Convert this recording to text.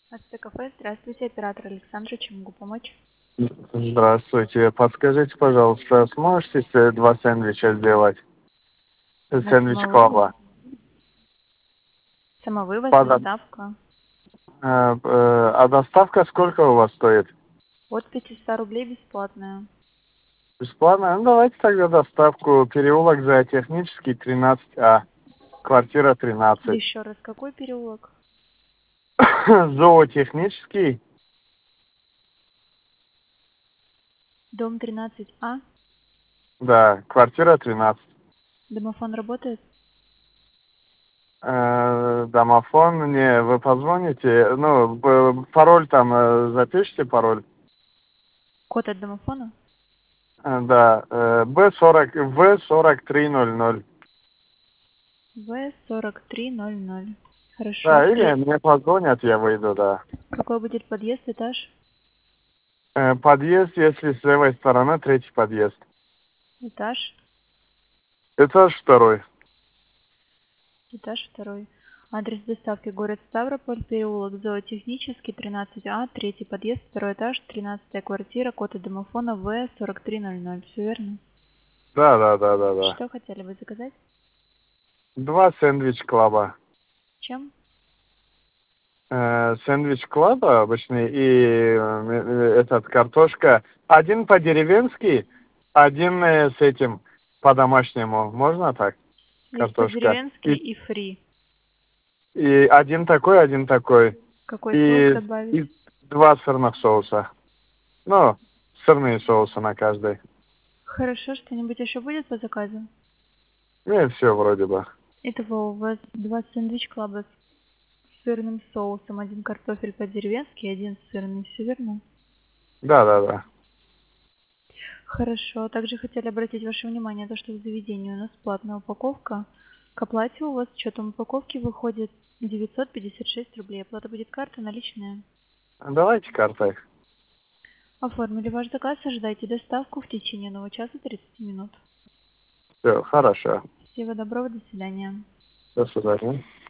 Кафе, здравствуйте, оператор Александра, чем могу помочь? Здравствуйте. Подскажите, пожалуйста, сможете 2 сэндвича сделать? На Сэндвич самовывоз? Клаба. Самовывоз, Под- доставка. А доставка сколько у вас стоит? От 500 рублей бесплатная. Бесплатно? Ну, давайте тогда доставку. Переулок Зоотехнический, 13А. Квартира 13. Еще раз, какой переулок? Зоотехнический? Дом 13А. Да, квартира 13. Домофон работает? Домофон, не, вы позвоните, ну, пароль там, запишите пароль. Код от домофона? Да, В4300. В4300. Хорошо. Да, или мне позвонят, я выйду, да. Какой будет подъезд, этаж? Подъезд, если с левой стороны, 3-й подъезд. Этаж? Этаж 2-й. Этаж 2. Адрес доставки: город Ставрополь, переулок Зоотехнический, 13А, 3-й подъезд, 2-й этаж, 13-я квартира, код от домофона В4300. Все верно? Да. Что хотели бы заказать? 2 сэндвич клаба. Чем? Сэндвич клаба обычный и этот картошка. Один по-деревенски, один с этим по-домашнему. Можно так? Есть Картошка. по-деревенски и фри. И один такой, один такой. Какой соус И, добавить? и 2 сырных соуса. Ну, сырные соусы на каждой. Хорошо, что-нибудь еще будет по заказу? И все вроде бы. Итого у вас 2 сэндвич клаба с сырным соусом, один картофель по-деревенски, один сырный, все верно? Да. Хорошо. Также хотели обратить ваше внимание на то, что в заведении у нас платная упаковка. К оплате у вас с учетом упаковки выходит 956 рублей. Оплата будет карта, наличная. Давайте картой. Оформили ваш заказ, ожидайте доставку в течение 1 часа 30 минут. Все, хорошо. Всего доброго, до свидания. До свидания.